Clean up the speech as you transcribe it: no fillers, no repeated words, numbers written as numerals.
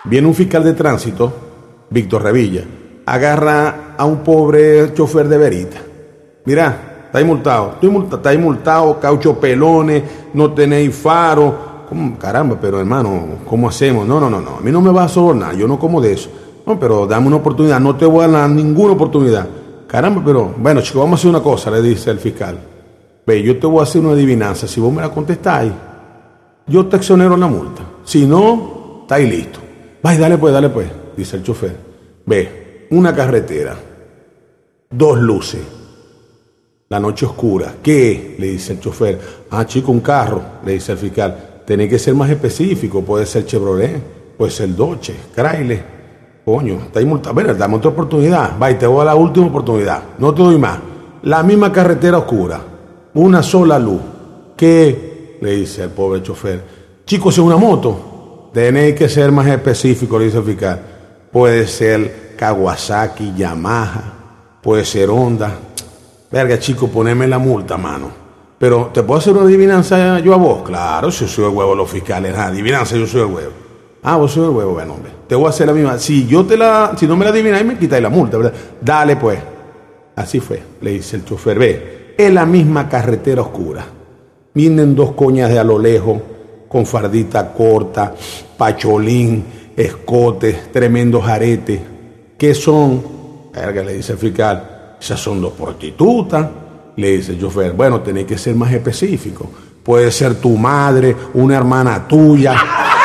Viene un fiscal de tránsito, Víctor Revilla, agarra a un pobre chofer de verita. Mira, está ahí multado, está ahí multado, caucho pelones, no tenéis faro. ¿Cómo? Caramba, pero hermano, ¿cómo hacemos? No, a mí no me va a sobornar, yo no como de eso. No, pero dame una oportunidad, no te voy a dar ninguna oportunidad. Caramba, pero bueno, chicos, vamos a hacer una cosa, le dice el fiscal. Ve, yo te voy a hacer una adivinanza, si vos me la contestáis, yo te exonero la multa. Si no, está ahí listo. Vai, dale pues, dice el chofer. Ve, una carretera, 2 luces, la noche oscura. ¿Qué? Le dice el chofer. Ah, chico, un carro, le dice el fiscal. Tenés que ser más específico, puede ser Chevrolet, puede ser Dodge, Chrysler. Coño, está ahí multado. Bueno, dame otra oportunidad. Va, y te voy a la última oportunidad. No te doy más. La misma carretera oscura, una sola luz. ¿Qué? Le dice el pobre chofer. Chicos, es una moto. Tenéis que ser más específico, le dice el fiscal. Puede ser Kawasaki, Yamaha, puede ser Honda. Verga, chico, poneme la multa, mano. Pero, ¿te puedo hacer una adivinanza yo a vos? Claro, si yo soy el huevo los fiscales. Adivinanza, yo soy el huevo. Ah, vos sois el huevo, bueno, hombre. Te voy a hacer la misma. Si no me la adivináis, me quitáis la multa, ¿verdad? Dale, pues. Así fue, le dice el chofer. Ve, es la misma carretera oscura. Vienen 2 coñas de a lo lejos, con fardita corta, pacholín, escotes, tremendos aretes. ¿Qué son? Verga, le dice el fiscal. Esas son 2 prostitutas. Le dice el chofer. Bueno, tenés que ser más específico. Puede ser tu madre, una hermana tuya.